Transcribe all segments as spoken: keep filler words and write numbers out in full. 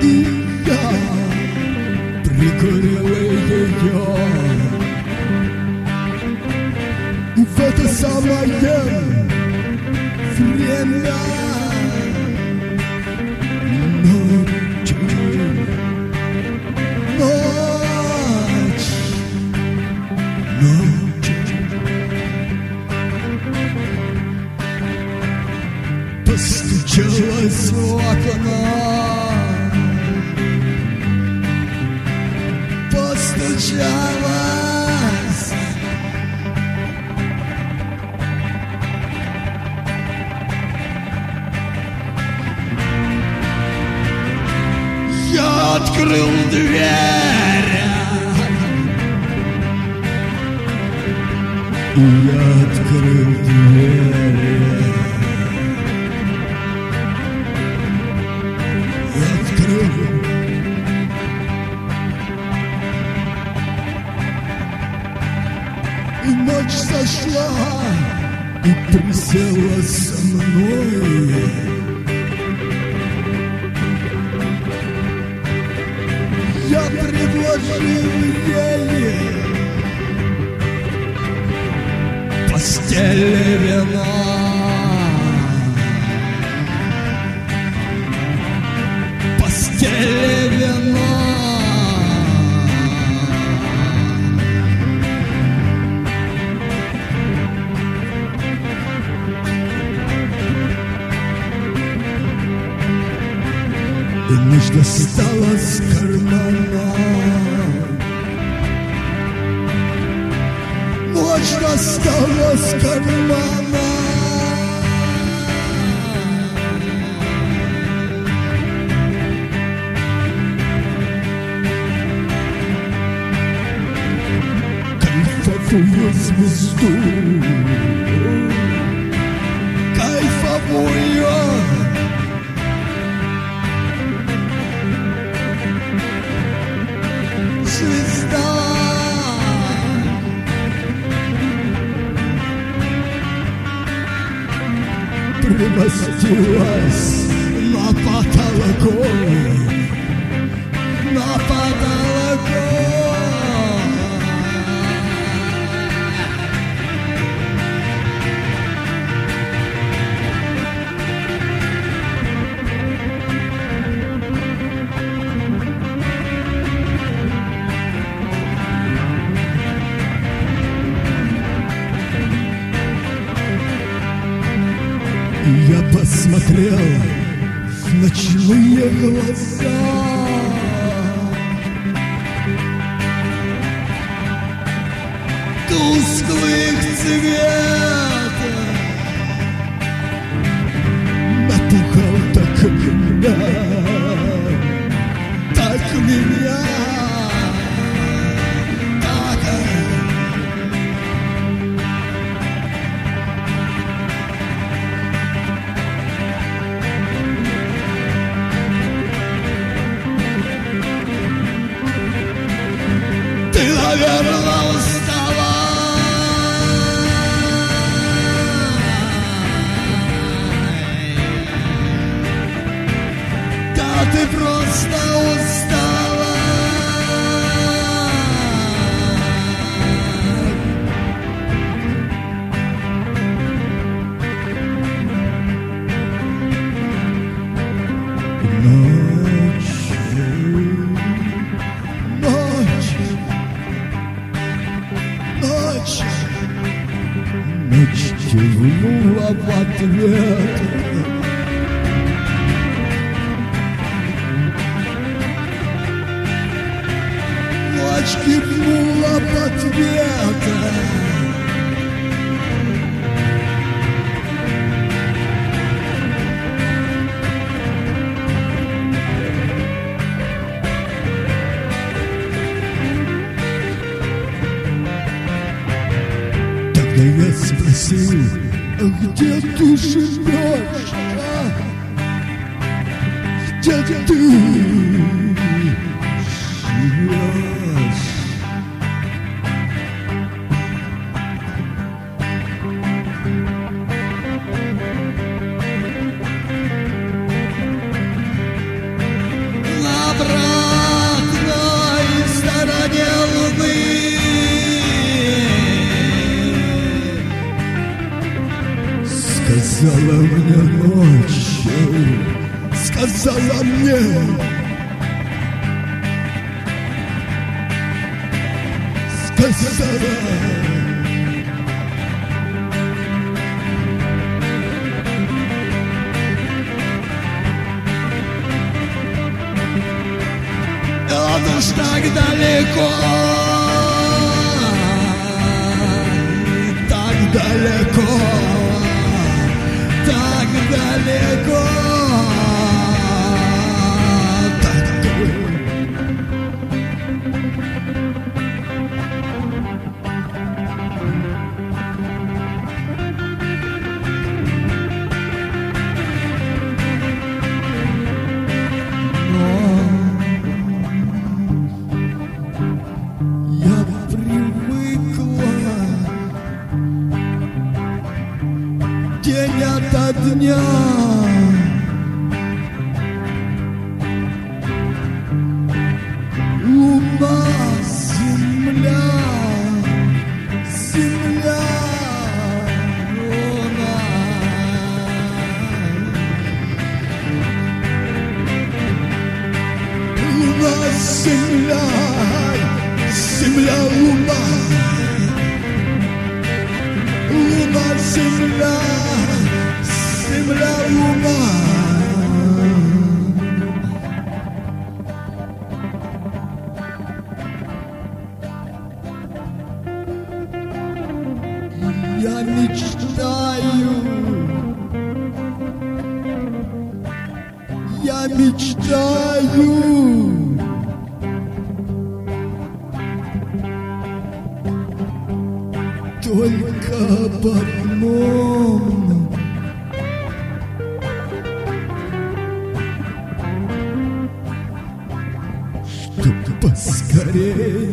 И я прикурил ее в это самое время ночи, ночь, ночь. Постучалась в окно, постучалась. Я открыл дверь, я открыл дверь, я открыл. И ночь сошла и присела со мной. Я предложил ей постели вина. Постели вина. И ночь достала с кармана, ночь достала с кармана. Кайфовую звезду, кайфовую. Звезда примостилась на потолку, на потолку. Я посмотрел в ночные глаза, тусклых цветов, напугал так меня, так меня, так. Наверное, устала. Да ты просто устала. Ночь кивнула в ответ. Ночь кивнула в ответ. Тогда я спросил: а где ты живешь? Где ты живешь? Сказала мне ночью, сказала мне, сказала. Он уж так далеко, так далеко, так далеко, так далеко. День ото дня луна, земля, земля, луна. Луна, земля, земля, луна. Луна, земля, земля, луна. Я мечтаю, я мечтаю, только об одном, чтоб поскорее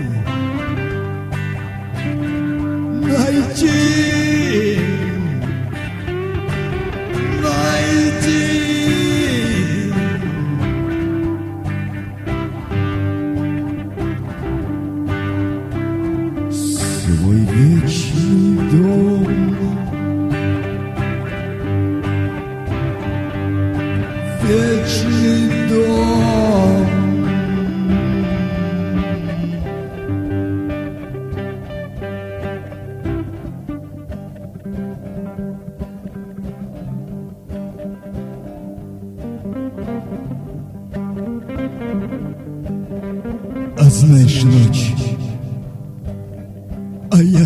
найти, найти свой вечный дом, вечный дом. А знаешь, ночь, а я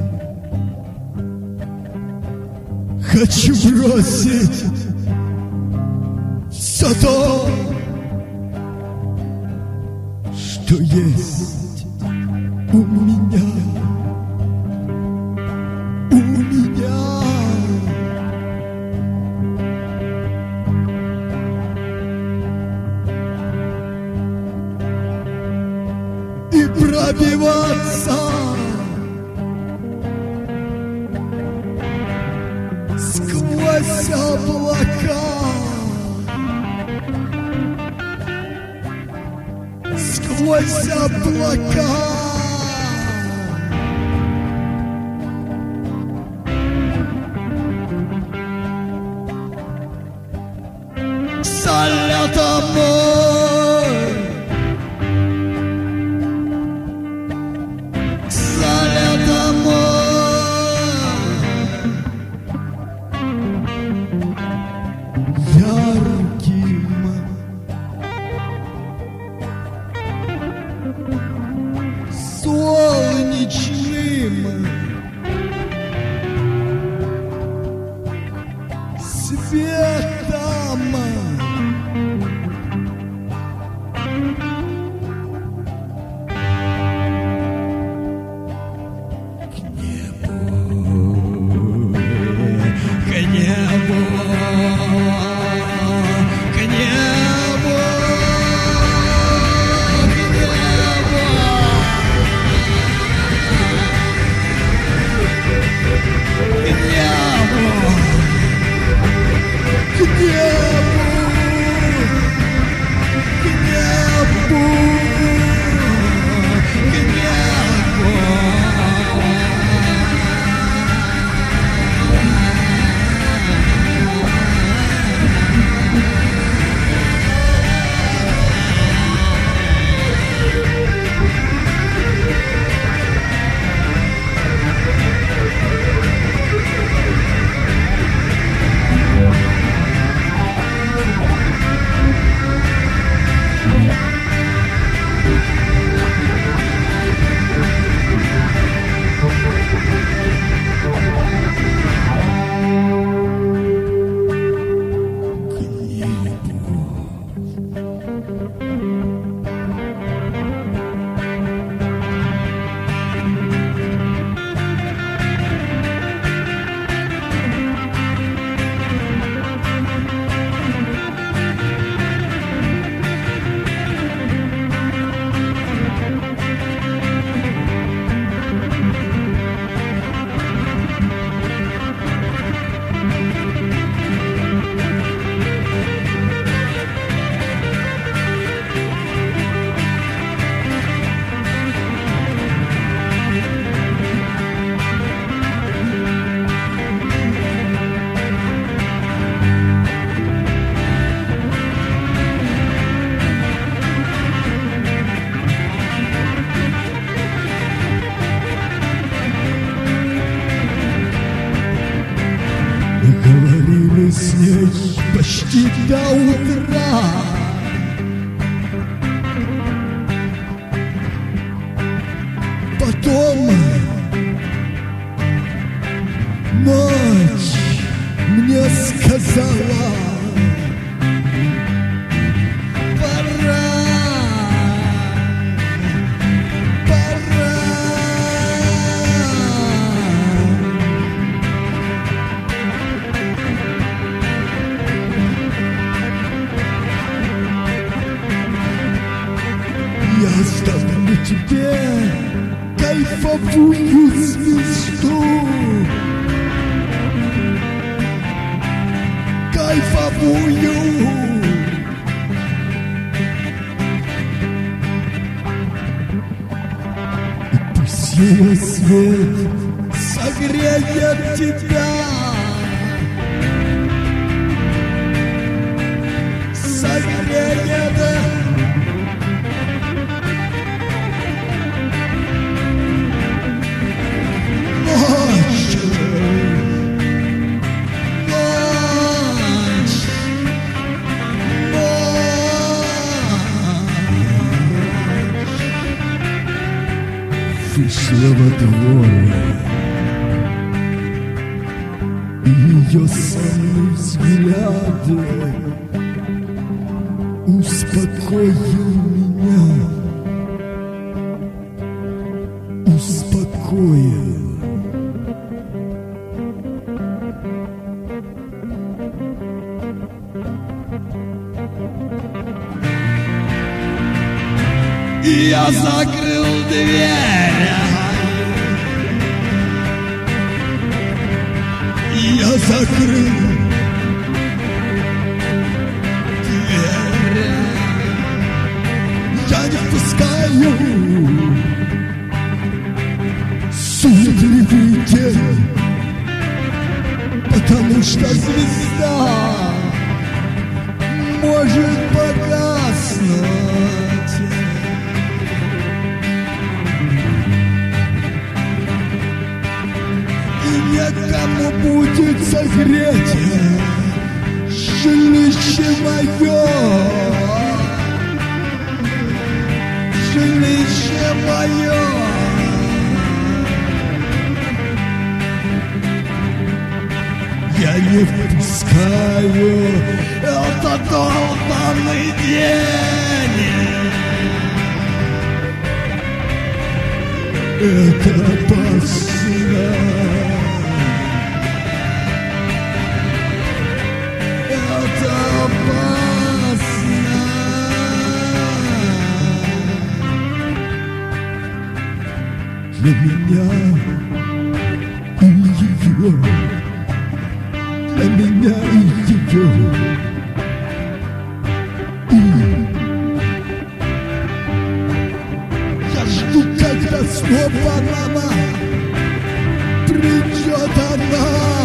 хочу бросить все то, что есть у меня, у меня. И пробиваться сквозь облака, сквозь облака. Салютом мой, салютом мой, ярким, солнечным светом. до утра. Потом ночь мне сказала: пора, пора. Я оставлю тебе кайфовую звезду, кайфовую. И пусть ее свет согреет тебя, согреет. Вышла во двор, и ее сонный взгляд успокоил меня, успокоил. И я закрыл дверь, и я закрыл дверь. Я не впускаю суетливый день, потому что звезда может погаснуть. Некому будет согреть жилище мое, жилище мое. Я не впускаю этот долбанный день. Это опасно. Для меня и ее, для меня и ее. И я жду, когда снова мама придет она.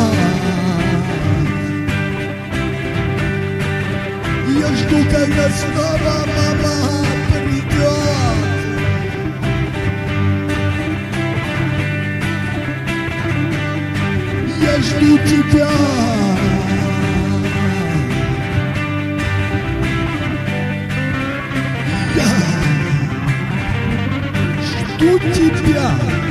Я жду, когда снова мама придет. Я жду тебя. Я жду тебя.